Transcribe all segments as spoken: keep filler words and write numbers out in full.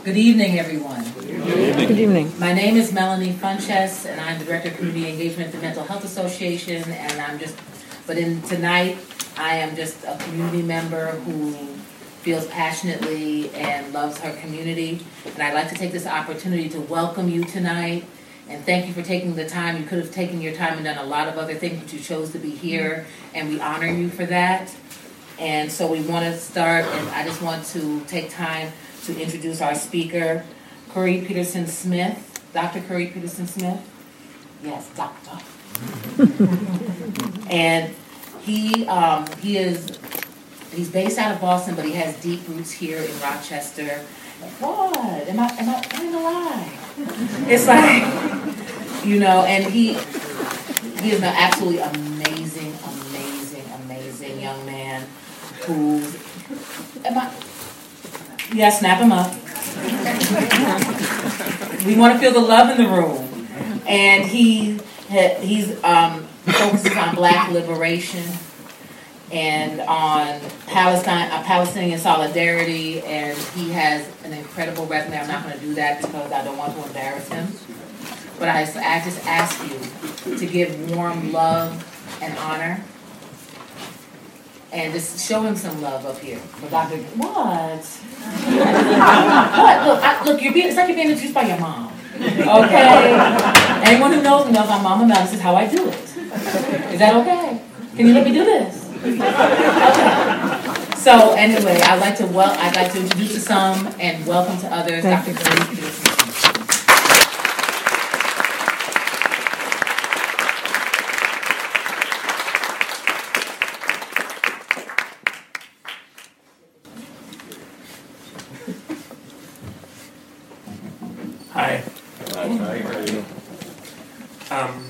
Good evening, everyone. Good evening. Good evening. My name is Melanie Funches, and I'm the Director of Community Engagement at the Mental Health Association. And I'm just, but in tonight, I am just a community member who feels passionately and loves her community. And I'd like to take this opportunity to welcome you tonight and thank you for taking the time. You could have taken your time and done a lot of other things, but you chose to be here, and we honor you for that. And so we want to start, and I just want to take time to introduce our speaker, Curry Peterson Smith. Doctor Curry Peterson Smith? Yes, doctor. And he um, he is he's based out of Boston, but he has deep roots here in Rochester. What? Am I am I telling a lie? It's like, you know, and he he is an absolutely amazing, amazing, amazing young man who am I Yeah, snap him up. We want to feel the love in the room. And he he's um, focuses on Black liberation and on Palestine, uh, Palestinian solidarity, and he has an incredible resume. I'm not going to do that because I don't want to embarrass him. But I, I just ask you to give warm love and honor and just show him some love up here. But Doctor What? What? Look, I, look, you're being, it's like you're being introduced by your mom. Okay? Anyone who knows me knows I'm Mama Mel. This is how I do it. Is that okay? Can you let me do this? Okay. So anyway, I'd like to well, I'd like to introduce to some and welcome to others. Doctor Curry Peterson. Hi. Hi. How are you? Um,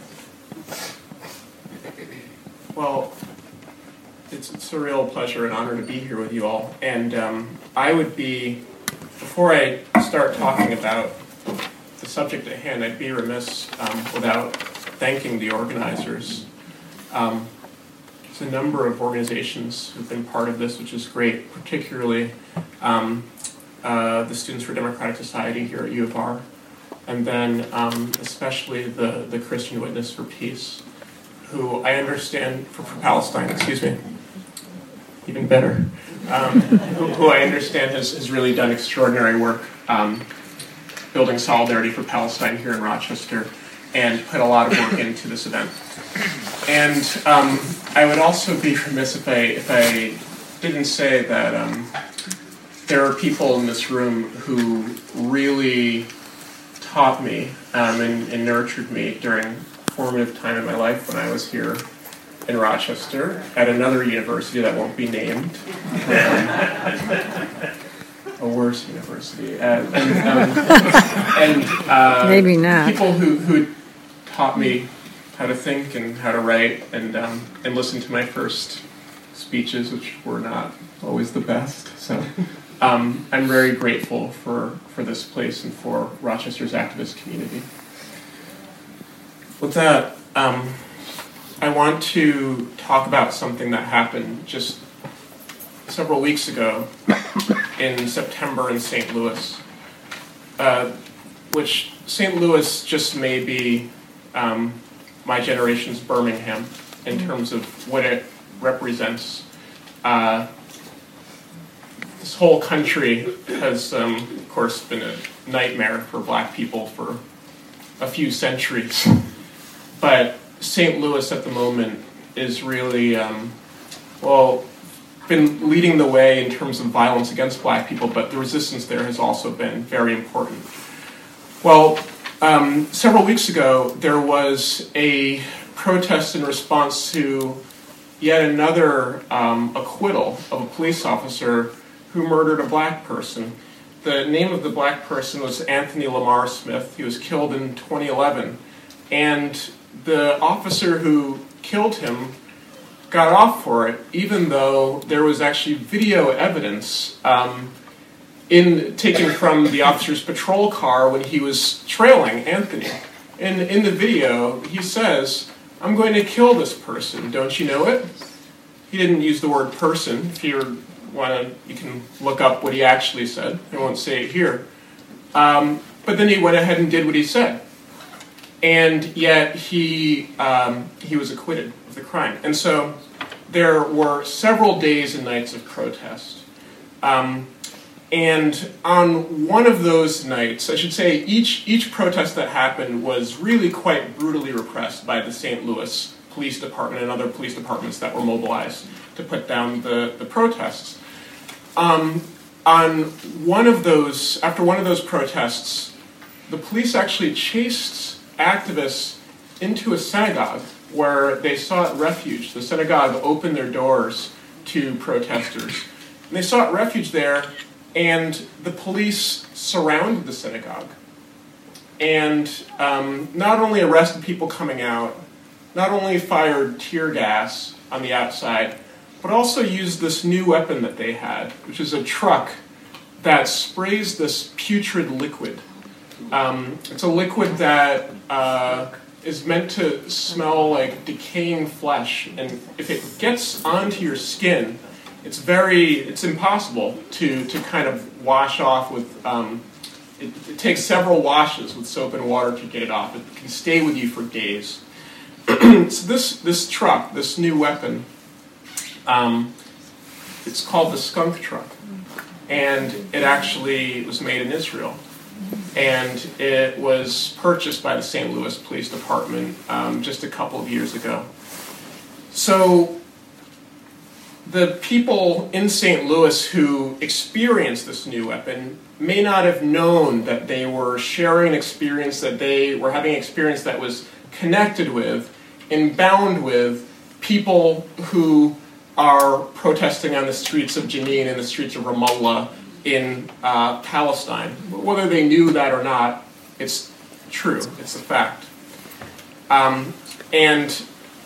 well, it's, it's a real pleasure and honor to be here with you all. And um, I would be, before I start talking about the subject at hand, I'd be remiss um, without thanking the organizers. Um, there's a number of organizations who've been part of this, which is great, particularly um, Uh, the Students for Democratic Society here at U of R, and then um, especially the, the Christian Witness for Peace, who I understand, for, for Palestine, excuse me, even better, um, who, who I understand has, has really done extraordinary work um, building solidarity for Palestine here in Rochester, and put a lot of work into this event. And um, I would also be remiss if I, if I didn't say that um, there are people in this room who really taught me um, and, and nurtured me during a formative time in my life when I was here in Rochester at another university that won't be named, um, a worse university, uh, and, um, and uh, maybe not. People who, who taught me how to think and how to write and um, and listen to my first speeches, which were not always the best. So. Um, I'm very grateful for, for this place and for Rochester's activist community. With that, um, I want to talk about something that happened just several weeks ago in September in Saint Louis, uh, which Saint Louis just may be um, my generation's Birmingham in terms of what it represents. Uh, This whole country has, um, of course, been a nightmare for Black people for a few centuries. But Saint Louis at the moment is really, um, well, been leading the way in terms of violence against Black people, but the resistance there has also been very important. Well, um, several weeks ago, there was a protest in response to yet another um, acquittal of a police officer who murdered a Black person. The name of the Black person was Anthony Lamar Smith. He was killed in twenty eleven. And the officer who killed him got off for it, even though there was actually video evidence um, in taken from the officer's patrol car when he was trailing Anthony. And in the video, he says, "I'm going to kill this person, don't you know it?" He didn't use the word person. If you're wanna, you can look up what he actually said. I won't say it here. Um, but then he went ahead and did what he said. And yet he, um, he was acquitted of the crime. And so there were several days and nights of protest. Um, and on one of those nights, I should say each, each protest that happened was really quite brutally repressed by the Saint Louis Police Department and other police departments that were mobilized to put down the, the protests. Um, on one of those, after one of those protests, the police actually chased activists into a synagogue where they sought refuge. The synagogue opened their doors to protesters. And they sought refuge there, and the police surrounded the synagogue. And um, not only arrested people coming out, not only fired tear gas on the outside, but also used this new weapon that they had, which is a truck that sprays this putrid liquid. Um, it's a liquid that uh, is meant to smell like decaying flesh, and if it gets onto your skin, it's very, it's impossible to, to kind of wash off with, um, it, it takes several washes with soap and water to get it off. It can stay with you for days. So this, this truck, this new weapon, um, it's called the skunk truck, and it actually was made in Israel. And it was purchased by the Saint Louis Police Department um, just a couple of years ago. So the people in Saint Louis who experienced this new weapon may not have known that they were sharing an experience, that they were having an experience that was connected with and bound with people who are protesting on the streets of Jenin and the streets of Ramallah in uh, Palestine. Whether they knew that or not, it's true, it's a fact. Um, and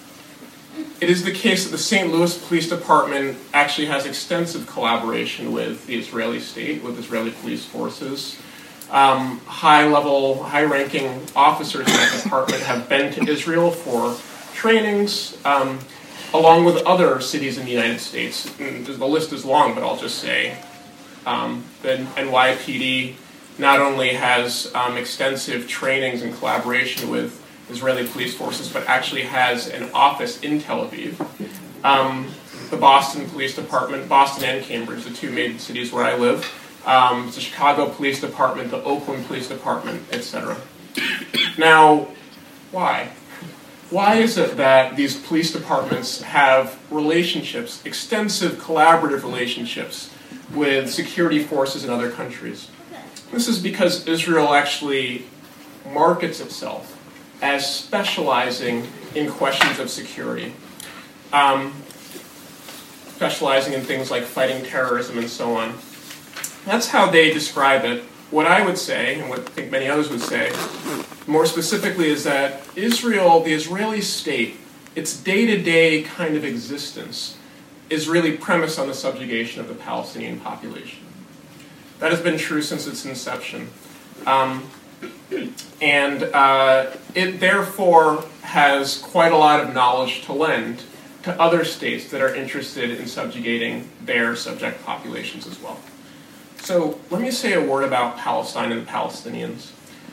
it is the case that the Saint Louis Police Department actually has extensive collaboration with the Israeli state, with Israeli police forces. Um, high-level, high-ranking officers in that department have been to Israel for trainings, um, along with other cities in the United States. And the list is long, but I'll just say um, the N Y P D not only has um, extensive trainings and collaboration with Israeli police forces, but actually has an office in Tel Aviv. Um, the Boston Police Department, Boston and Cambridge, the two major cities where I live, um, the Chicago Police Department, the Oakland Police Department, et cetera. Now, why? Why is it that these police departments have relationships, extensive collaborative relationships, with security forces in other countries? This is because Israel actually markets itself as specializing in questions of security, um, specializing in things like fighting terrorism and so on. That's how they describe it. What I would say, and what I think many others would say, more specifically, is that Israel, the Israeli state, its day-to-day kind of existence is really premised on the subjugation of the Palestinian population. That has been true since its inception. Um, and uh, it therefore has quite a lot of knowledge to lend to other states that are interested in subjugating their subject populations as well. So let me say a word about Palestine and the Palestinians.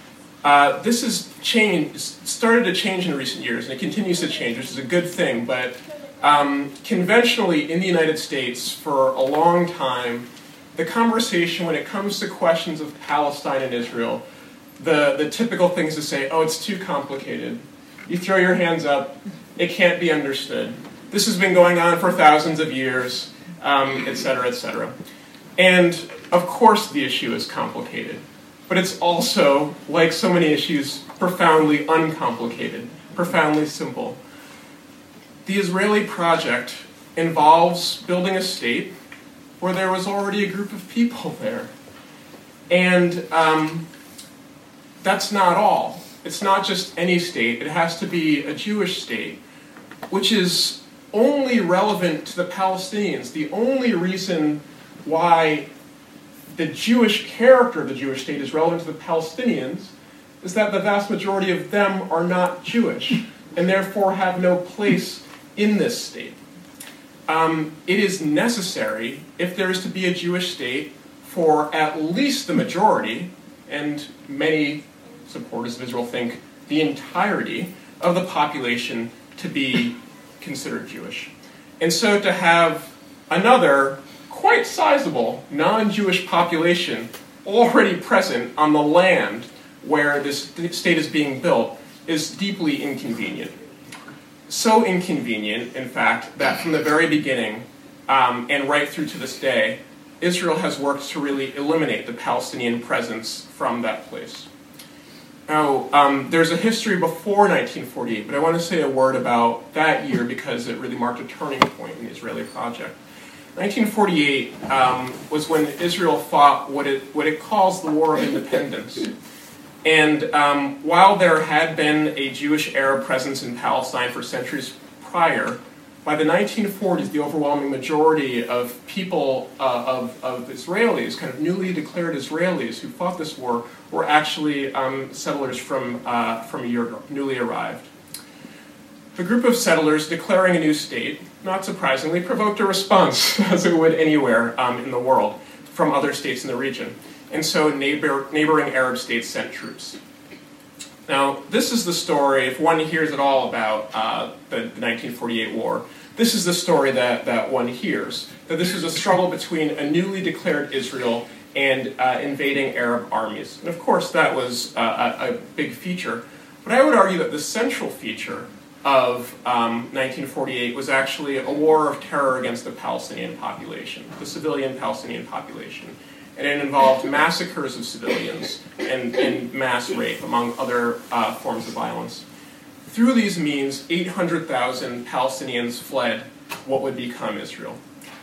Uh, this has changed, started to change in recent years, and it continues to change, which is a good thing, but um, conventionally in the United States for a long time, the conversation when it comes to questions of Palestine and Israel, the, the typical things to say, oh, it's too complicated. You throw your hands up, it can't be understood. This has been going on for thousands of years, um, et cetera, et cetera. And of course the issue is complicated, but it's also, like so many issues, profoundly uncomplicated, profoundly simple. The Israeli project involves building a state where there was already a group of people there. And um, that's not all. It's not just any state. It has to be a Jewish state, which is only relevant to the Palestinians. The only reason why the Jewish character of the Jewish state is relevant to the Palestinians is that the vast majority of them are not Jewish and therefore have no place in this state. um, it is necessary, if there is to be a Jewish state, for at least the majority, and many supporters of Israel think the entirety of the population to be considered Jewish. And so to have another quite sizable non-Jewish population already present on the land where this state is being built is deeply inconvenient. So inconvenient, in fact, that from the very beginning, um, and right through to this day, Israel has worked to really eliminate the Palestinian presence from that place. Now, um, there's a history before nineteen forty-eight, but I want to say a word about that year because it really marked a turning point in the Israeli project. nineteen forty-eight um, was when Israel fought what it, what it calls the War of Independence. And um, while there had been a Jewish Arab presence in Palestine for centuries prior, by the nineteen forties, the overwhelming majority of people, uh, of, of Israelis, kind of newly declared Israelis who fought this war, were actually um, settlers from, uh, from Europe, newly arrived. The group of settlers declaring a new state, not surprisingly, provoked a response, as it would anywhere um, in the world, from other states in the region. And so neighbor, neighboring Arab states sent troops. Now, this is the story, if one hears at all about uh, the, the nineteen forty-eight war, this is the story that, that one hears, that this is a struggle between a newly declared Israel and uh, invading Arab armies. And of course, that was uh, a, a big feature. But I would argue that the central feature of um, nineteen forty-eight was actually a war of terror against the Palestinian population, the civilian Palestinian population. And it involved massacres of civilians and, and mass rape, among other uh, forms of violence. Through these means, eight hundred thousand Palestinians fled what would become Israel.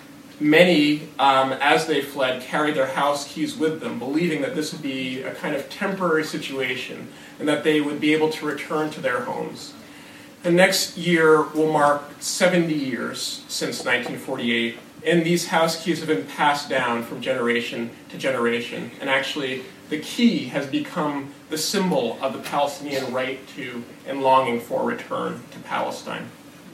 Many, um, as they fled, carried their house keys with them, believing that this would be a kind of temporary situation and that they would be able to return to their homes. The next year will mark seventy years since nineteen forty-eight, and these house keys have been passed down from generation to generation. And actually, the key has become the symbol of the Palestinian right to and longing for return to Palestine.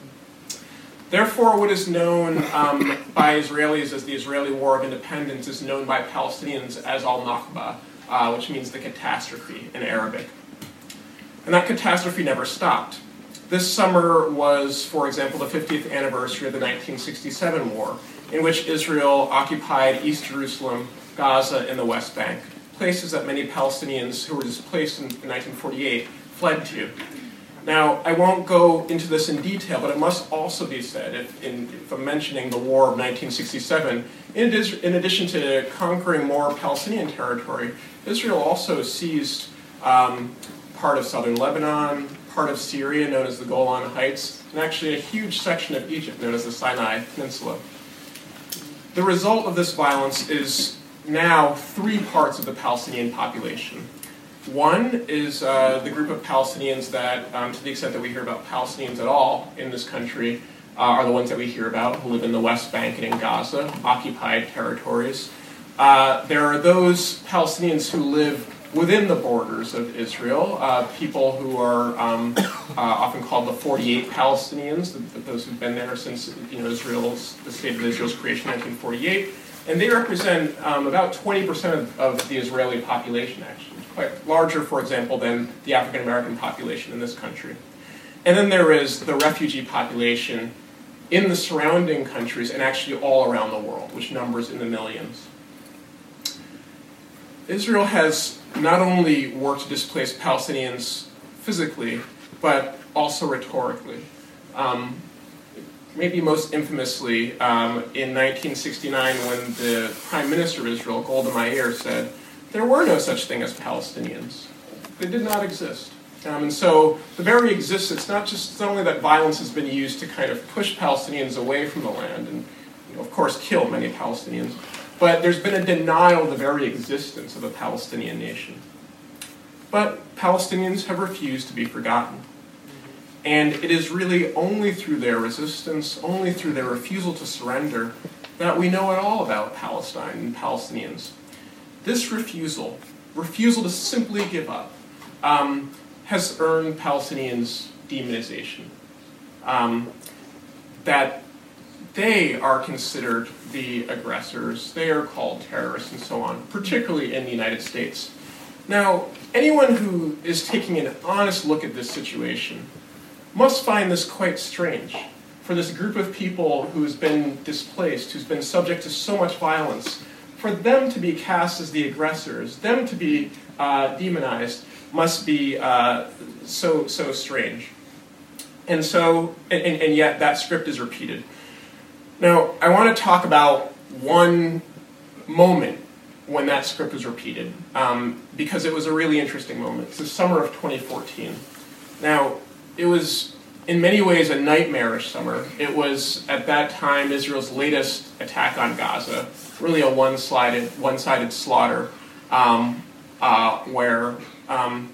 Therefore, what is known um, by Israelis as the Israeli War of Independence is known by Palestinians as al-Nakba, uh, which means the catastrophe in Arabic. And that catastrophe never stopped. This summer was, for example, the fiftieth anniversary of the nineteen sixty-seven war, in which Israel occupied East Jerusalem, Gaza, and the West Bank, places that many Palestinians who were displaced in nineteen forty-eight fled to. Now, I won't go into this in detail, but it must also be said, if, in, if I'm mentioning the War of nineteen sixty-seven, in, in addition to conquering more Palestinian territory, Israel also seized um, part of southern Lebanon, part of Syria known as the Golan Heights, and actually a huge section of Egypt known as the Sinai Peninsula. The result of this violence is now three parts of the Palestinian population. One is uh, the group of Palestinians that, um, to the extent that we hear about Palestinians at all in this country, uh, are the ones that we hear about who live in the West Bank and in Gaza, occupied territories. Uh, there are those Palestinians who live within the borders of Israel, uh, people who are um, uh, often called the forty-eight Palestinians, those who've been there since you know Israel's the state of Israel's creation in nineteen forty-eight, and they represent um, about twenty percent of, of the Israeli population. Actually, it's quite larger, for example, than the African American population in this country. And then there is the refugee population in the surrounding countries and actually all around the world, which numbers in the millions. Israel has not only worked to displace Palestinians physically, but also rhetorically. Um, maybe most infamously, um, in nineteen sixty-nine, when the Prime Minister of Israel, Golda Meir, said, there were no such thing as Palestinians. They did not exist. Um, and so the very existence, not just it's not only that violence has been used to kind of push Palestinians away from the land and, you know, of course, kill many Palestinians, but there's been a denial of the very existence of a Palestinian nation. But Palestinians have refused to be forgotten. And it is really only through their resistance, only through their refusal to surrender, that we know at all about Palestine and Palestinians. This refusal, refusal to simply give up, um, has earned Palestinians demonization. Um, that they are considered the aggressors. They are called terrorists and so on, particularly in the United States. Now, anyone who is taking an honest look at this situation must find this quite strange. For this group of people who's been displaced, who's been subject to so much violence, for them to be cast as the aggressors, them to be uh, demonized, must be uh, so so strange. And so, and, and yet that script is repeated. Now, I want to talk about one moment when that script was repeated, um, because it was a really interesting moment. It's the summer of twenty fourteen. Now, it was in many ways a nightmarish summer. It was, at that time, Israel's latest attack on Gaza, really a one-sided, one-sided slaughter, um, uh, where um,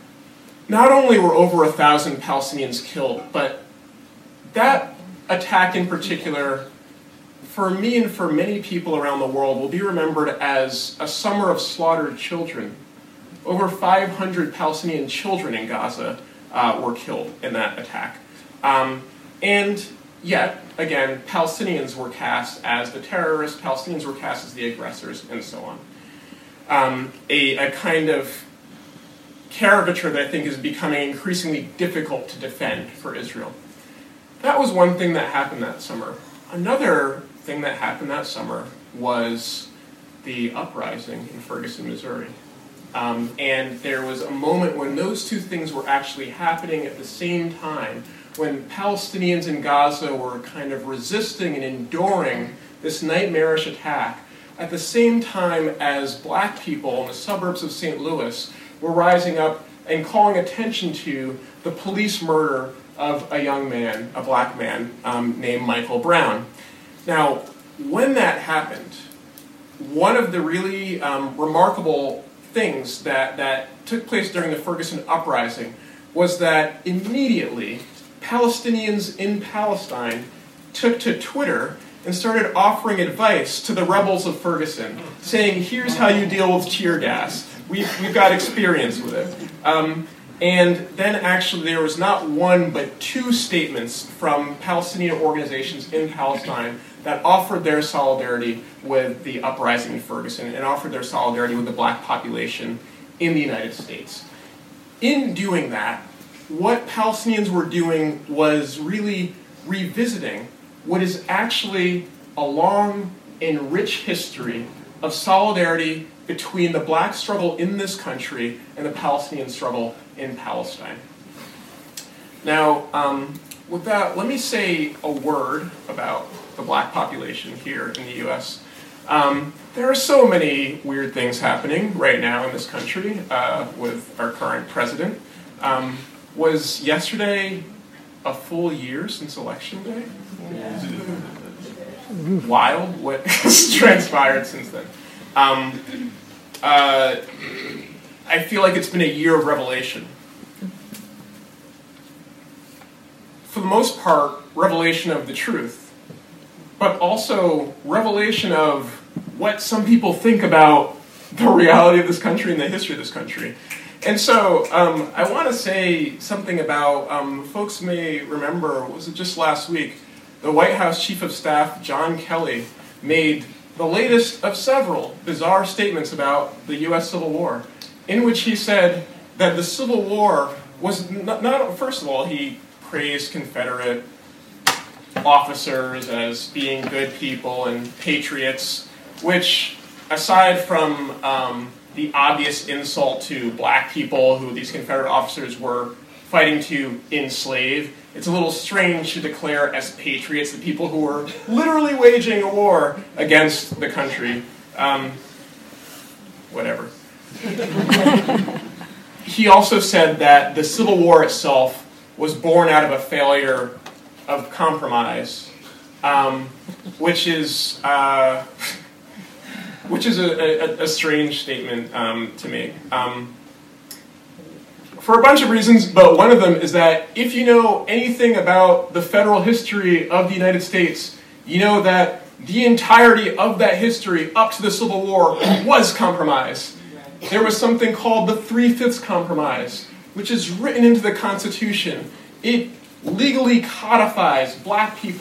not only were over a thousand Palestinians killed, but that attack in particular, for me and for many people around the world, will be remembered as a summer of slaughtered children. Over five hundred Palestinian children in Gaza uh, were killed in that attack. Um, and yet, again, Palestinians were cast as the terrorists, Palestinians were cast as the aggressors, and so on. Um, a, a kind of caricature that I think is becoming increasingly difficult to defend for Israel. That was one thing that happened that summer. Another thing that happened that summer was the uprising in Ferguson, Missouri. Um, and there was a moment when those two things were actually happening at the same time, when Palestinians in Gaza were kind of resisting and enduring this nightmarish attack, at the same time as black people in the suburbs of Saint Louis were rising up and calling attention to the police murder of a young man, a black man, um, named Michael Brown. Now, when that happened, one of the really um, remarkable things that, that took place during the Ferguson uprising was that immediately Palestinians in Palestine took to Twitter and started offering advice to the rebels of Ferguson, saying, here's how you deal with tear gas. We've, we've got experience with it. Um, And then actually there was not one but two statements from Palestinian organizations in Palestine that offered their solidarity with the uprising in Ferguson and offered their solidarity with the black population in the United States. In doing that, what Palestinians were doing was really revisiting what is actually a long and rich history of solidarity between the black struggle in this country and the Palestinian struggle in Palestine. Now, um, with that, let me say a word about the black population here in the U S. Um, there are so many weird things happening right now in this country uh, with our current president. Um, was yesterday a full year since Election Day? Yeah. Wild what has transpired since then. Um, uh, I feel like it's been a year of revelation. For the most part, revelation of the truth, but also revelation of what some people think about the reality of this country and the history of this country. And so um, I want to say something about, um, folks may remember, was it just last week, the White House Chief of Staff, John Kelly, made the latest of several bizarre statements about the U S Civil War, in which he said that the Civil War was not, not first of all, he praised Confederate officers as being good people and patriots, which, aside from um, the obvious insult to black people who these Confederate officers were fighting to enslave, it's a little strange to declare as patriots the people who were literally waging a war against the country. Um, whatever. He also said that the Civil War itself was born out of a failure of compromise, um, which is uh, which is a, a, a strange statement um, to make. Um, for a bunch of reasons, but one of them is that if you know anything about the federal history of the United States, you know that the entirety of that history up to the Civil War was compromise. There was something called the Three-Fifths Compromise, which is written into the Constitution. It legally codifies black people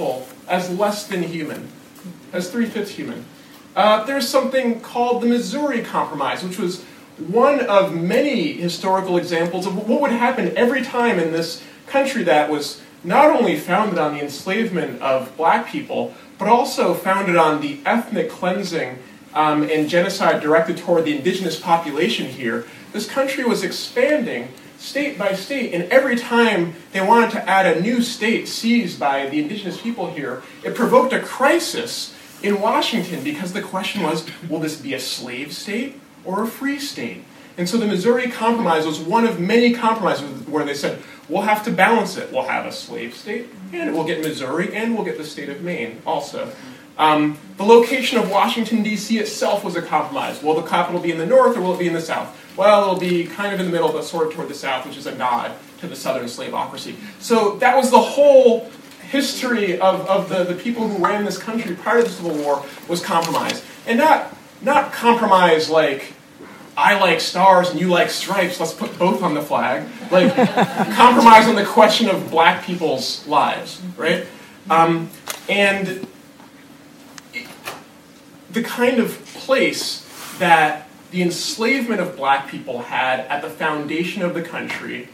as less than human, as three-fifths human. Uh, there's something called the Missouri Compromise, which was one of many historical examples of what would happen every time in this country that was not only founded on the enslavement of black people, but also founded on the ethnic cleansing um, and genocide directed toward the indigenous population here. This country was expanding state by state, and every time they wanted to add a new state seized by the indigenous people here, it provoked a crisis in Washington because the question was, will this be a slave state or a free state? And so the Missouri Compromise was one of many compromises where they said, we'll have to balance it. We'll have a slave state, and we'll get Missouri, and we'll get the state of Maine also. Um, the location of Washington, D C itself was a compromise. Will the capital be in the north or will it be in the south? Well, it'll be kind of in the middle, but sort of toward the south, which is a nod to the southern slaveocracy. So that was the whole history of, of the, the people who ran this country prior to the Civil War, was compromise. And not, not compromise like, I like stars and you like stripes, let's put both on the flag. Like, compromise on the question of black people's lives, right? Um, and it, the kind of place that the enslavement of black people had at the foundation of the country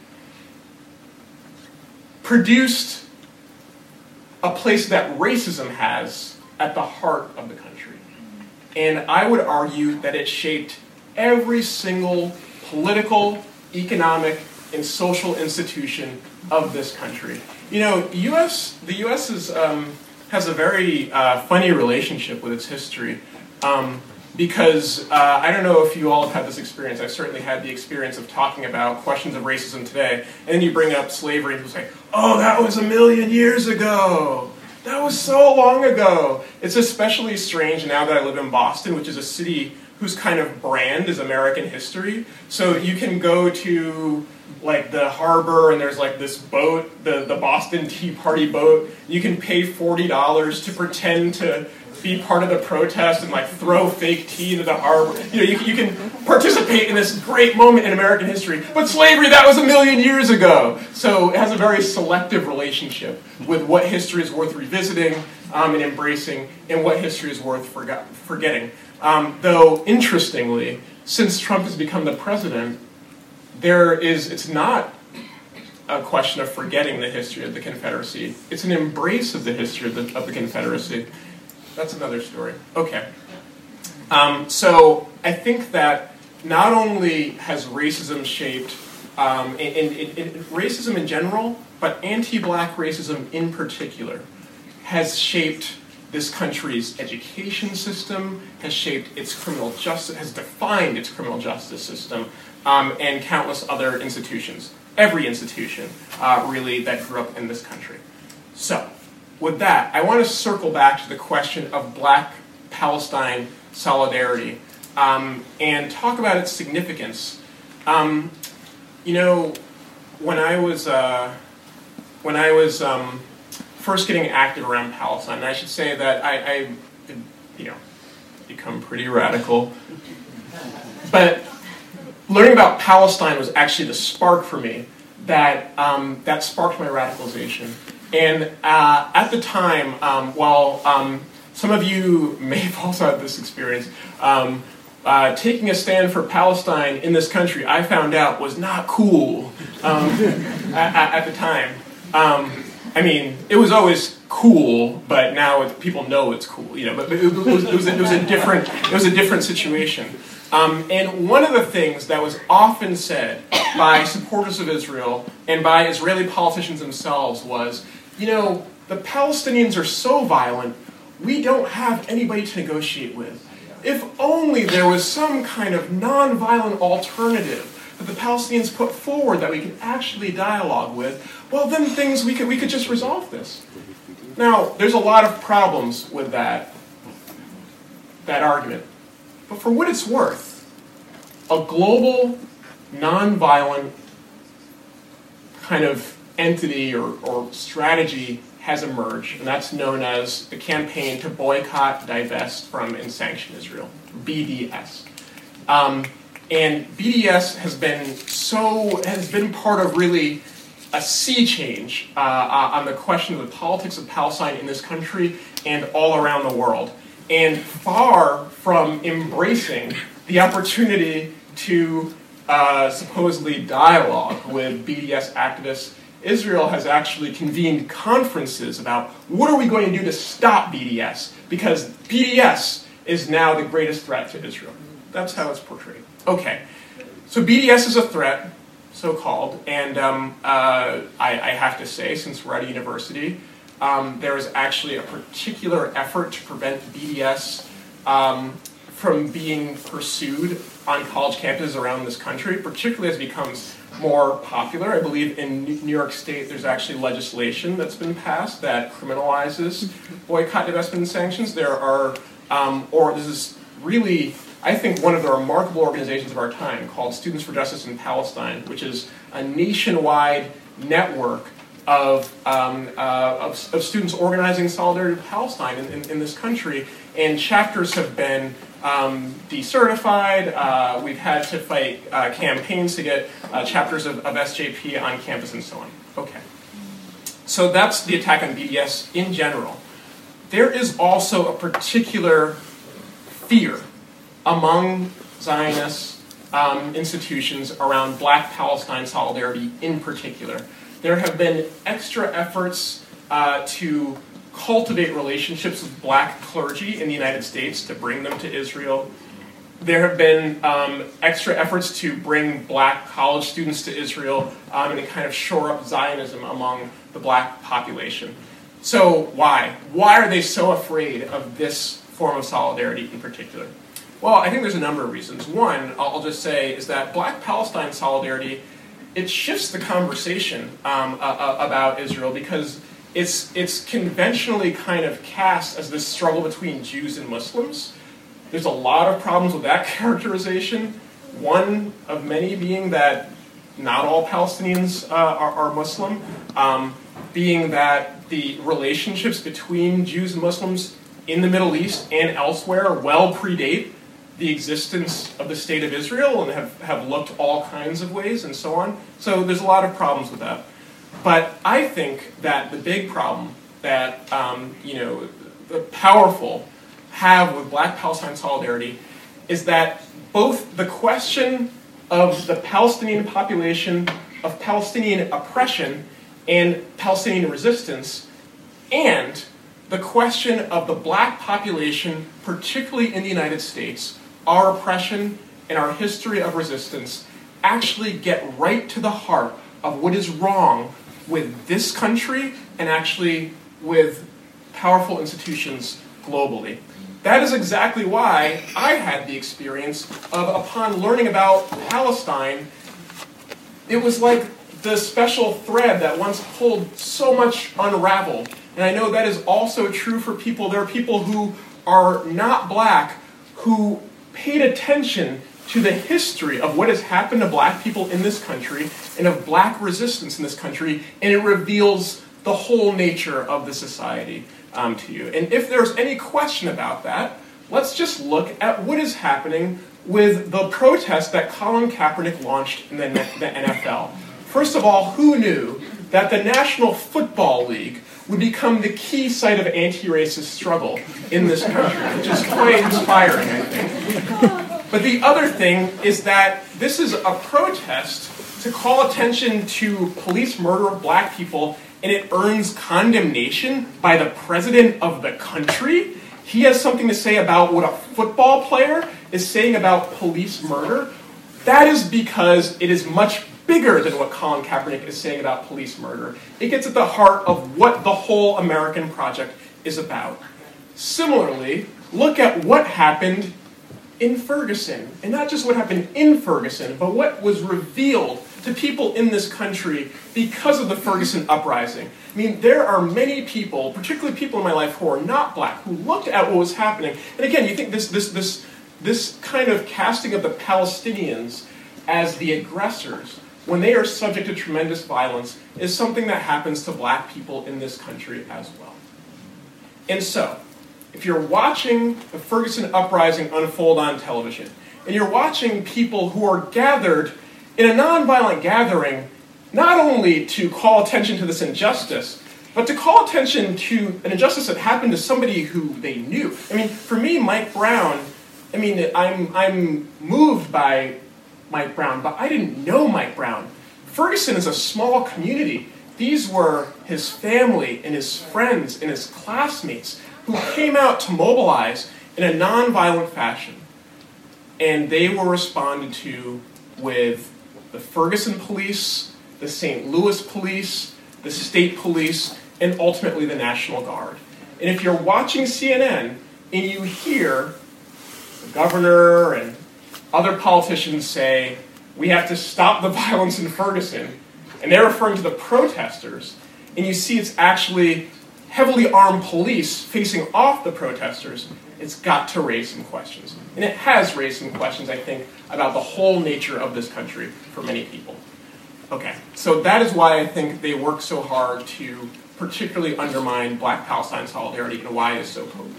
produced a place that racism has at the heart of the country. And I would argue that it shaped every single political, economic, and social institution of this country. You know, U S the U S is, um, has a very uh, funny relationship with its history. Um, Because uh, I don't know if you all have had this experience. I've certainly had the experience of talking about questions of racism today, and then you bring up slavery, and people say, oh, that was a million years ago. That was so long ago. It's especially strange now that I live in Boston, which is a city whose kind of brand is American history. So you can go to like the harbor, and there's like this boat, the, the Boston Tea Party boat. You can pay forty dollars to pretend to be part of the protest and like throw fake tea into the harbor. You know, you, you can participate in this great moment in American history. But slavery, that was a million years ago. So it has a very selective relationship with what history is worth revisiting um, and embracing, and what history is worth forgot, forgetting. Um, though, interestingly, since Trump has become the president, there is, it's not a question of forgetting the history of the Confederacy. It's an embrace of the history of the, of the Confederacy. That's another story. Okay. Um, so I think that not only has racism shaped, um, in, in, in, racism in general, but anti-black racism in particular, has shaped this country's education system, has shaped its criminal justice, has defined its criminal justice system, um, and countless other institutions. Every institution, uh, really, that grew up in this country. So, with that, I want to circle back to the question of Black-Palestine solidarity um, and talk about its significance. Um, you know, when I was uh, when I was um, first getting active around Palestine, and I should say that I, I you know, become pretty radical, but learning about Palestine was actually the spark for me that um, that sparked my radicalization. And uh, at the time, um, while um, some of you may have also had this experience, um, uh, taking a stand for Palestine in this country, I found out was not cool um, at, at the time. Um, I mean, it was always cool, but now it, people know it's cool. You know, but, but it, was, it, was a, it was a different it was a different situation. Um, and one of the things that was often said by supporters of Israel and by Israeli politicians themselves was, you know, the Palestinians are so violent, we don't have anybody to negotiate with. If only there was some kind of non-violent alternative that the Palestinians put forward that we could actually dialogue with, well, then things, we could, we could just resolve this. Now, there's a lot of problems with that, that argument. But for what it's worth, a global, non-violent kind of entity or, or strategy has emerged, and that's known as the Campaign to Boycott, Divest from, and Sanction Israel, B D S. Um, and B D S has been so has been part of really a sea change uh, uh, on the question of the politics of Palestine in this country and all around the world. And far from embracing the opportunity to uh, supposedly dialogue with B D S activists, Israel has actually convened conferences about what are we going to do to stop B D S, because B D S is now the greatest threat to Israel. That's how it's portrayed. Okay, so B D S is a threat, so-called, and um, uh, I, I have to say, since we're at a university, um, there is actually a particular effort to prevent B D S um, from being pursued on college campuses around this country, particularly as it becomes more popular. I believe in New York State there's actually legislation that's been passed that criminalizes boycott, divestment, and sanctions. There are, um, or this is really, I think, one of the remarkable organizations of our time called Students for Justice in Palestine, which is a nationwide network of, um, uh, of, of students organizing solidarity with Palestine in, in, in this country, and chapters have been um, decertified. Uh, we've had to fight uh, campaigns to get uh, chapters of, of S J P on campus and so on. Okay. So that's the attack on B D S in general. There is also a particular fear among Zionist um, institutions around Black Palestine solidarity in particular. There have been extra efforts uh, to cultivate relationships with Black clergy in the United States to bring them to Israel. There have been um, extra efforts to bring Black college students to Israel um, and to kind of shore up Zionism among the Black population. So why? Why are they so afraid of this form of solidarity in particular? Well, I think there's a number of reasons. One, I'll just say, is that Black Palestine solidarity, it shifts the conversation um, uh, about Israel because it's, it's conventionally kind of cast as this struggle between Jews and Muslims. There's a lot of problems with that characterization. One of many being that not all Palestinians uh, are, are Muslim, um, being that the relationships between Jews and Muslims in the Middle East and elsewhere well predate the existence of the State of Israel and have, have looked all kinds of ways and so on. So there's a lot of problems with that. But I think that the big problem that um, you know the powerful have with Black Palestine solidarity is that both the question of the Palestinian population, of Palestinian oppression and Palestinian resistance, and the question of the Black population, particularly in the United States, our oppression and our history of resistance, actually get right to the heart of what is wrong with this country and actually with powerful institutions globally. That is exactly why I had the experience of, upon learning about Palestine, it was like the special thread that once pulled so much unraveled. And I know that is also true for people. There are people who are not Black who paid attention to the history of what has happened to Black people in this country and of Black resistance in this country, and it reveals the whole nature of the society um, to you. And if there's any question about that, let's just look at what is happening with the protest that Colin Kaepernick launched in the, the N F L. First of all, who knew that the National Football League would become the key site of anti-racist struggle in this country, which is quite inspiring, I think. But the other thing is that this is a protest to call attention to police murder of Black people, and it earns condemnation by the president of the country. He has something to say about what a football player is saying about police murder. That is because it is much bigger than what Colin Kaepernick is saying about police murder. It gets at the heart of what the whole American project is about. Similarly, look at what happened in Ferguson, and not just what happened in Ferguson, but what was revealed to people in this country because of the Ferguson uprising. I mean, there are many people, particularly people in my life who are not Black, who looked at what was happening. And again, you think this this this this kind of casting of the Palestinians as the aggressors when they are subject to tremendous violence is something that happens to Black people in this country as well. And so, if you're watching the Ferguson uprising unfold on television, and you're watching people who are gathered in a nonviolent gathering not only to call attention to this injustice, but to call attention to an injustice that happened to somebody who they knew. I mean, for me, Mike Brown, I mean, I'm, I'm moved by Mike Brown, but I didn't know Mike Brown. Ferguson is a small community. These were his family and his friends and his classmates who came out to mobilize in a nonviolent fashion. And they were responded to with the Ferguson police, the Saint Louis police, the state police, and ultimately the National Guard. And if you're watching C N N and you hear the governor and other politicians say, we have to stop the violence in Ferguson, and they're referring to the protesters, and you see it's actually heavily armed police facing off the protesters, it's got to raise some questions. And it has raised some questions, I think, about the whole nature of this country for many people. Okay, so that is why I think they work so hard to particularly undermine Black Palestine solidarity and why it is so potent.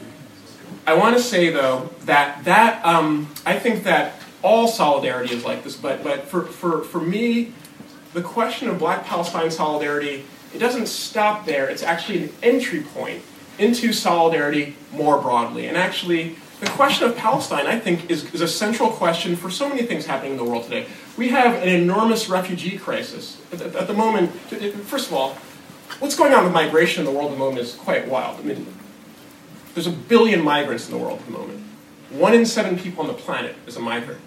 I want to say, though, that that um, I think that all solidarity is like this, but but for, for, for me, the question of Black Palestine solidarity, it doesn't stop there. It's actually an entry point into solidarity more broadly. And actually, the question of Palestine, I think, is, is a central question for so many things happening in the world today. We have an enormous refugee crisis. At, at the moment, first of all, what's going on with migration in the world at the moment is quite wild. I mean, there's a billion migrants in the world at the moment. One in seven people on the planet is a migrant.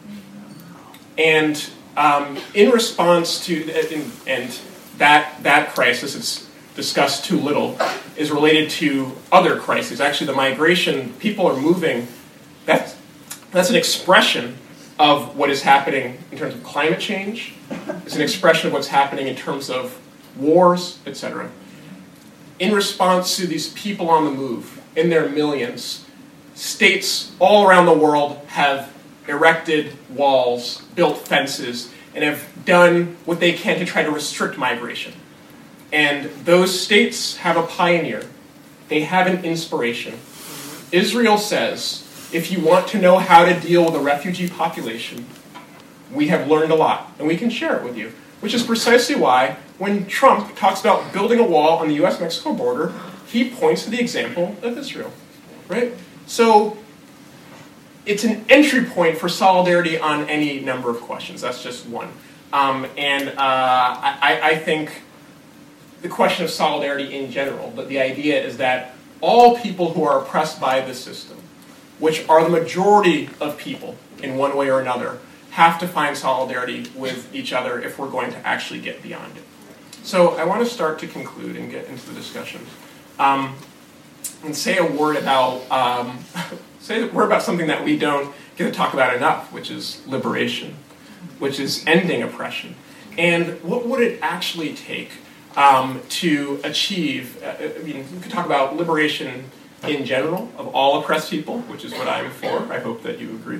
And um, in response to, and, and that, that crisis, it's discussed too little, is related to other crises. Actually, the migration, people are moving, that's, that's an expression of what is happening in terms of climate change. It's an expression of what's happening in terms of wars, et cetera. In response to these people on the move, in their millions, states all around the world have erected walls, built fences, and have done what they can to try to restrict migration. And those states have a pioneer. They have an inspiration. Israel says, if you want to know how to deal with a refugee population, we have learned a lot, and we can share it with you. Which is precisely why, when Trump talks about building a wall on the U S Mexico border, he points to the example of Israel, right? So it's an entry point for solidarity on any number of questions. That's just one. Um, and uh, I, I think the question of solidarity in general, but the idea is that all people who are oppressed by the system, which are the majority of people in one way or another, have to find solidarity with each other if we're going to actually get beyond it. So I want to start to conclude and get into the discussion. Um, and say a word about um, say a word about something that we don't get to talk about enough, which is liberation, which is ending oppression. And what would it actually take um, to achieve, uh, I mean, we could talk about liberation in general of all oppressed people, which is what I'm for. I hope that you agree.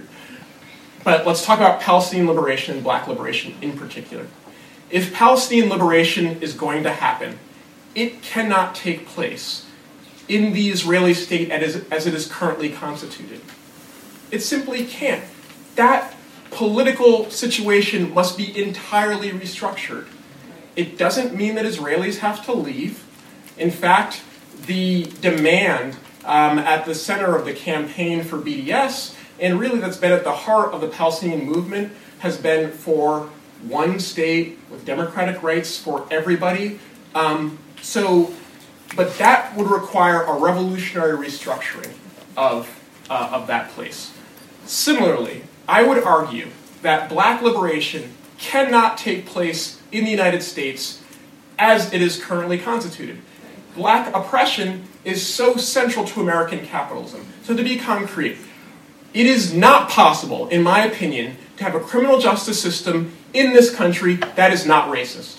But let's talk about Palestinian liberation and Black liberation in particular. If Palestinian liberation is going to happen, it cannot take place in the Israeli state as, as it is currently constituted. It simply can't. That political situation must be entirely restructured. It doesn't mean that Israelis have to leave. In fact, the demand um, at the center of the campaign for B D S, and really that's been at the heart of the Palestinian movement, has been for one state with democratic rights for everybody. Um, so, but that would require a revolutionary restructuring of, uh, of that place. Similarly, I would argue that Black liberation cannot take place in the United States as it is currently constituted. Black oppression is so central to American capitalism. So to be concrete, it is not possible, in my opinion, to have a criminal justice system in this country that is not racist.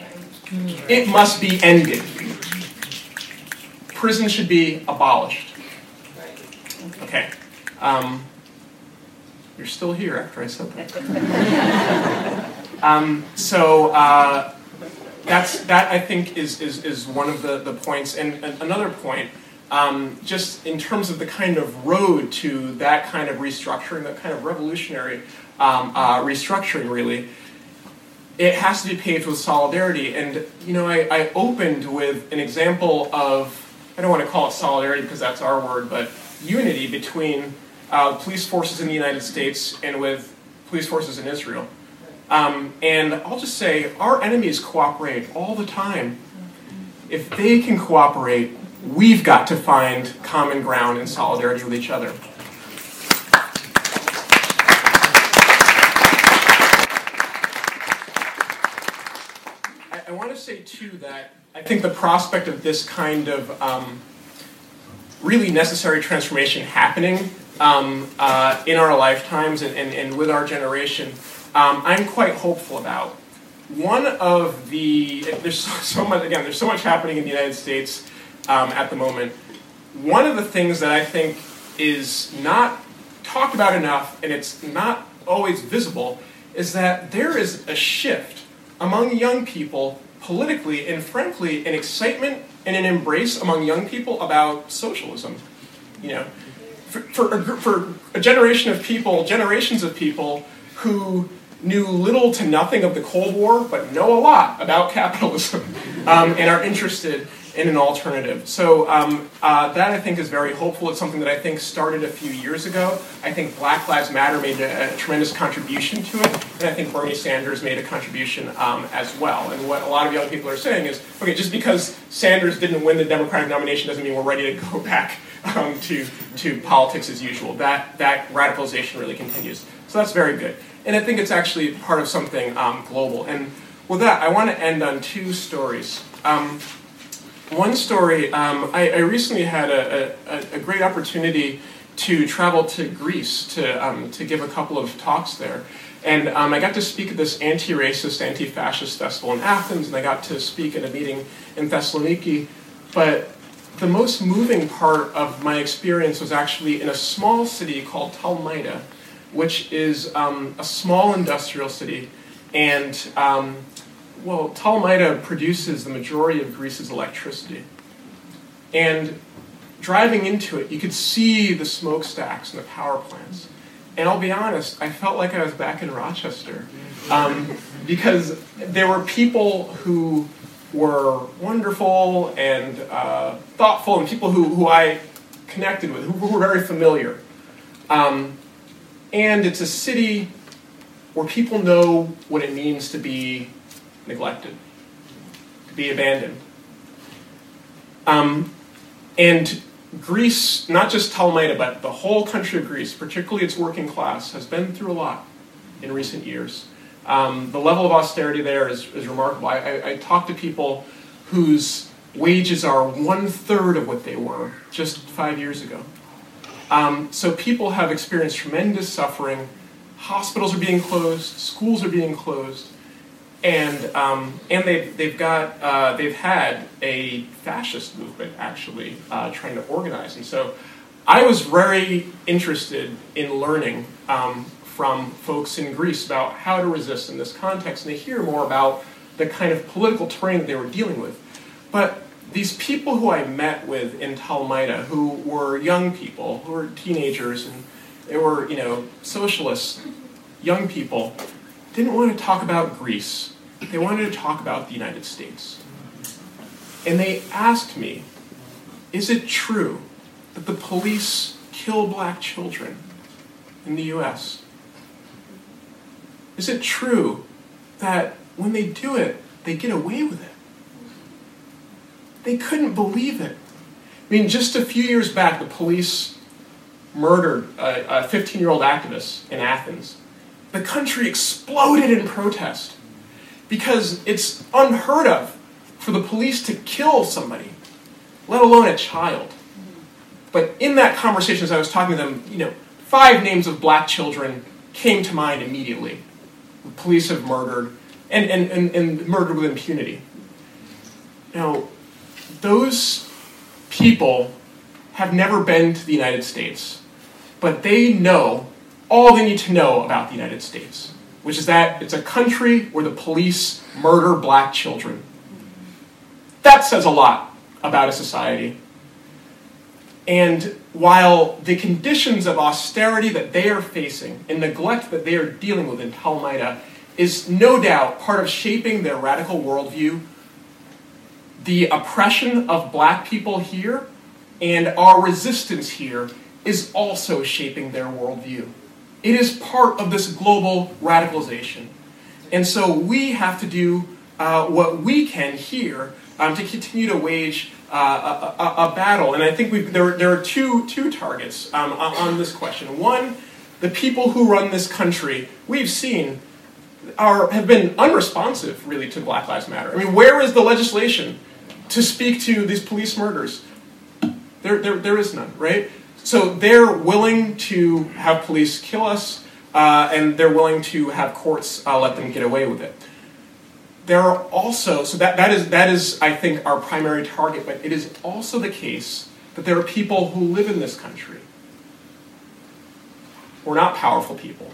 It must be ended. Prison should be abolished. Okay. Um, you're still here after I said that. um, so uh, that's that. I think is is is one of the the points. And, and another point, um, just in terms of the kind of road to that kind of restructuring, that kind of revolutionary um, uh, restructuring, really. it has to be paved with solidarity. And, you know, I, I opened with an example of, I don't want to call it solidarity because that's our word, but unity between uh, police forces in the United States and with police forces in Israel. Um, and I'll just say, our enemies cooperate all the time. If they can cooperate, we've got to find common ground and solidarity with each other. I, I want to say, too, that I think the prospect of this kind of um, really necessary transformation happening um, uh, in our lifetimes and, and, and with our generation, um, I'm quite hopeful about. One of the, there's so, so much, again, there's so much happening in the United States um, at the moment. One of the things that I think is not talked about enough, and it's not always visible, is that there is a shift among young people politically, and frankly, an excitement and an embrace among young people about socialism. You know, for, for, a, for a generation of people, generations of people who knew little to nothing of the Cold War, but know a lot about capitalism um, and are interested in an alternative. So um, uh, that, I think, is very hopeful. It's something that I think started a few years ago. I think Black Lives Matter made a, a tremendous contribution to it, and I think Bernie Sanders made a contribution um, as well. And what a lot of young people are saying is, okay, just because Sanders didn't win the Democratic nomination doesn't mean we're ready to go back um, to, to politics as usual. That, that radicalization really continues. So that's very good. And I think it's actually part of something um, global. And with that, I want to end on two stories. Um, one story, um, I, I recently had a, a, a great opportunity to travel to Greece to, um, to give a couple of talks there. And um, I got to speak at this anti-racist, anti-fascist festival in Athens, and I got to speak at a meeting in Thessaloniki. But the most moving part of my experience was actually in a small city called Talmaida, which is um, a small industrial city, and um, well, Talmaida produces the majority of Greece's electricity. And driving into it, you could see the smokestacks and the power plants. And I'll be honest, I felt like I was back in Rochester, um, because there were people who were wonderful and uh, thoughtful, and people who, who I connected with, who, who were very familiar. Um, And it's a city where people know what it means to be neglected, to be abandoned. Um, and Greece, not just Talmaida, but the whole country of Greece, particularly its working class, has been through a lot in recent years. Um, the level of austerity there is, is remarkable. I, I, I talk to people whose wages are one-third of what they were just five years ago. Um, so people have experienced tremendous suffering. Hospitals are being closed, schools are being closed, and um, and they've they've got uh, they've had a fascist movement actually uh, trying to organize. And so, I was very interested in learning um, from folks in Greece about how to resist in this context, and to hear more about the kind of political terrain that they were dealing with. But these people who I met with in Talmaida, who were young people, who were teenagers, and they were, you know, socialist young people, didn't want to talk about Greece. They wanted to talk about the United States. And they asked me, is it true that the police kill black children in the U S? Is it true that when they do it, they get away with it? They couldn't believe it. I mean, just a few years back, the police murdered a fifteen-year-old activist in Athens. The country exploded in protest because it's unheard of for the police to kill somebody, let alone a child. But in that conversation, as I was talking to them, you know, five names of black children came to mind immediately. The police have murdered, and, and, and, and murdered with impunity. Now, those people have never been to the United States, but they know all they need to know about the United States, which is that it's a country where the police murder black children. That says a lot about a society. And while the conditions of austerity that they are facing and neglect that they are dealing with in Talmaida is no doubt part of shaping their radical worldview. The oppression of black people here and our resistance here is also shaping their worldview. It is part of this global radicalization. And so we have to do uh, what we can here um, to continue to wage uh, a, a, a battle. And I think we've, there, there are two, two targets um, on, on this question. One, the people who run this country, we've seen, are, have been unresponsive, really, to Black Lives Matter. I mean, where is the legislation to speak to these police murders? There, there, there is none, right? So they're willing to have police kill us, uh, and they're willing to have courts uh, let them get away with it. There are also, so that, that is, that is, I think, our primary target, but it is also the case that there are people who live in this country, who are not powerful people,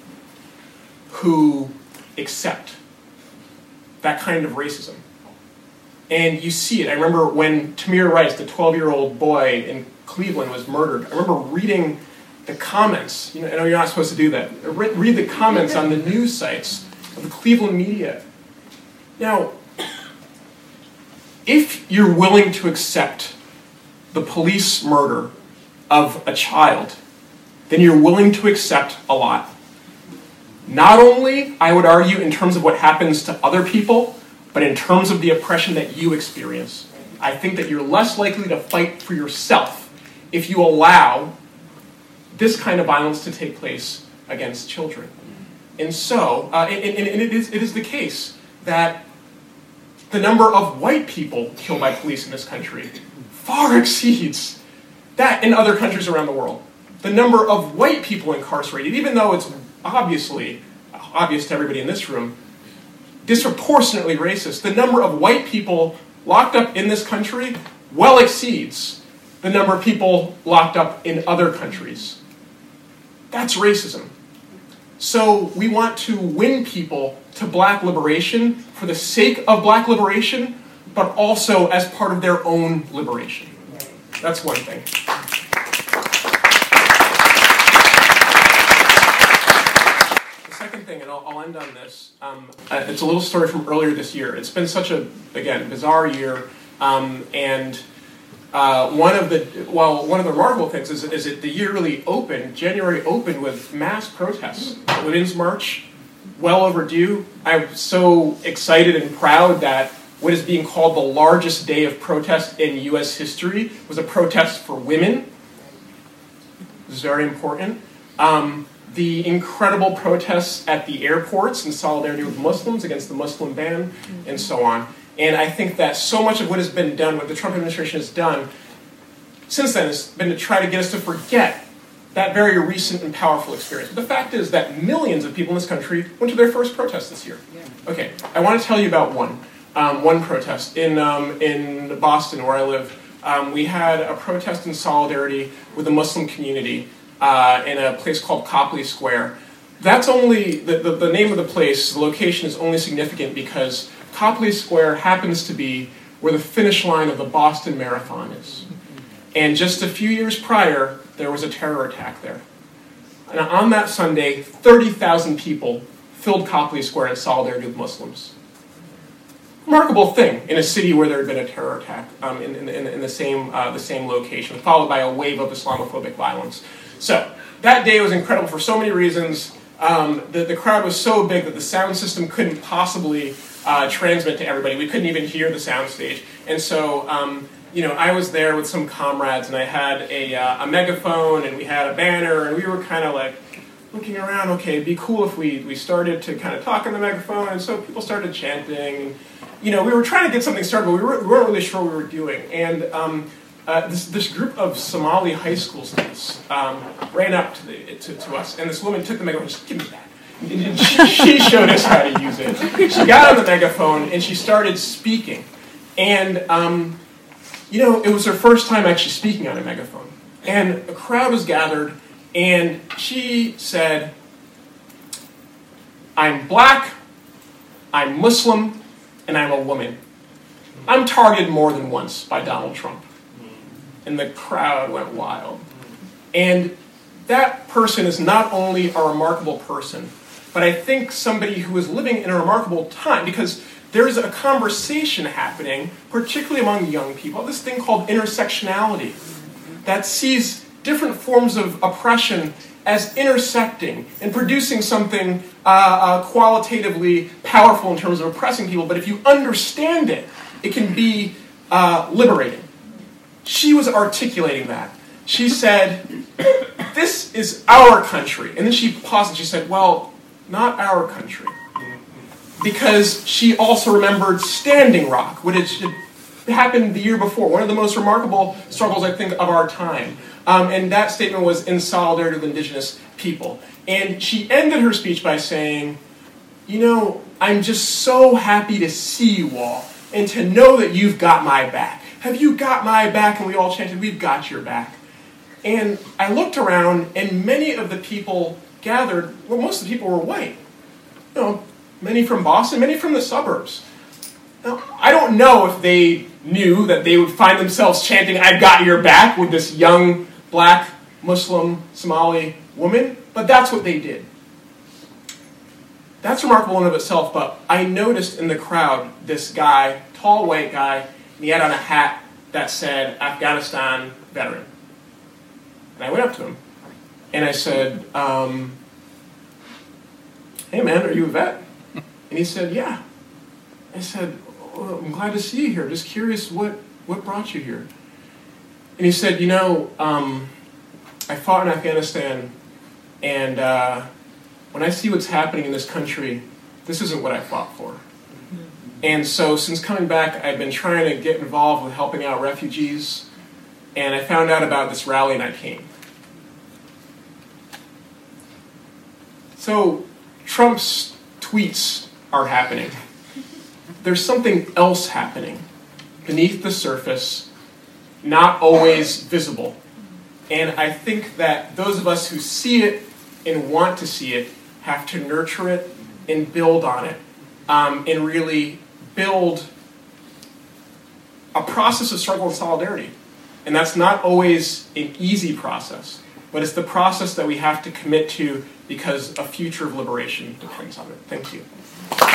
who accept that kind of racism. And you see it. I remember when Tamir Rice, the twelve-year-old boy in Cleveland, was murdered. I remember reading the comments. You know, I know you're not supposed to do that. Read the comments on the news sites of the Cleveland media. Now, if you're willing to accept the police murder of a child, then you're willing to accept a lot. Not only, I would argue, in terms of what happens to other people, but in terms of the oppression that you experience. I think that you're less likely to fight for yourself if you allow this kind of violence to take place against children. And so, uh, and, and, and it, is, it is the case that the number of white people killed by police in this country far exceeds that in other countries around the world. The number of white people incarcerated, even though it's obviously obvious to everybody in this room, disproportionately racist. The number of white people locked up in this country well exceeds the number of people locked up in other countries. That's racism. So we want to win people to black liberation for the sake of black liberation, but also as part of their own liberation. That's one thing. Thing, and I'll, I'll end on this. Um, uh, it's a little story from earlier this year. It's been such a, again, bizarre year, um, and uh, one of the, well, one of the remarkable things is, is that the year really opened, January opened with mass protests. Women's March, well overdue. I'm so excited and proud that what is being called the largest day of protest in U S history was a protest for women. This is very important. Um, The incredible protests at the airports in solidarity with Muslims against the Muslim ban, and so on. And I think that so much of what has been done, what the Trump administration has done since then, has been to try to get us to forget that very recent and powerful experience. But the fact is that millions of people in this country went to their first protest this year. Okay, I want to tell you about one, um, one protest in um, in Boston, where I live. Um, we had a protest in solidarity with the Muslim community Uh, in a place called Copley Square. That's only, the, the, the name of the place, the location is only significant because Copley Square happens to be where the finish line of the Boston Marathon is. And just a few years prior, there was a terror attack there. And on that Sunday, thirty thousand people filled Copley Square in solidarity with Muslims. Remarkable thing in a city where there had been a terror attack um, in, in, in the same, uh, the same location, followed by a wave of Islamophobic violence. So, that day was incredible for so many reasons. Um, the, the crowd was so big that the sound system couldn't possibly uh, transmit to everybody. We couldn't even hear the sound stage. And so, um, you know, I was there with some comrades, and I had a, uh, a megaphone, and we had a banner, and we were kind of like looking around, okay, it'd be cool if we, we started to kind of talk on the megaphone, and so people started chanting. You know, we were trying to get something started, but we, were, we weren't really sure what we were doing. And um, Uh, this, this group of Somali high school students um, ran up to, the, to, to us, and this woman took the megaphone and just, give me that. And she, she showed us how to use it. She got on the megaphone, and she started speaking. And, um, you know, it was her first time actually speaking on a megaphone. And a crowd was gathered, and she said, I'm black, I'm Muslim, and I'm a woman. I'm targeted more than once by Donald Trump. And the crowd went wild. And that person is not only a remarkable person, but I think somebody who is living in a remarkable time, because there's a conversation happening, particularly among young people, this thing called intersectionality, that sees different forms of oppression as intersecting and producing something uh, uh, qualitatively powerful in terms of oppressing people. But if you understand it, it can be uh, liberating. She was articulating that. She said, this is our country. And then she paused and she said, well, not our country. Because she also remembered Standing Rock, which had happened the year before, one of the most remarkable struggles, I think, of our time. Um, and that statement was in solidarity with Indigenous people. And she ended her speech by saying, you know, I'm just so happy to see you all and to know that you've got my back. Have you got my back? And we all chanted, we've got your back. And I looked around, and many of the people gathered, well, most of the people were white. You know, many from Boston, many from the suburbs. Now, I don't know if they knew that they would find themselves chanting, I've got your back, with this young, black, Muslim, Somali woman, but that's what they did. That's remarkable in and of itself, but I noticed in the crowd this guy, tall white guy, and he had on a hat that said, Afghanistan veteran. And I went up to him, and I said, um, hey man, are you a vet? And he said, yeah. I said, oh, I'm glad to see you here. Just curious what, what brought you here. And he said, you know, um, I fought in Afghanistan, and uh, when I see what's happening in this country, this isn't what I fought for. And so since coming back, I've been trying to get involved with helping out refugees, and I found out about this rally and I came. So Trump's tweets are happening. There's something else happening beneath the surface, not always visible. And I think that those of us who see it and want to see it have to nurture it and build on it, um, and really build a process of struggle and solidarity. And that's not always an easy process, but it's the process that we have to commit to because a future of liberation depends on it. Thank you.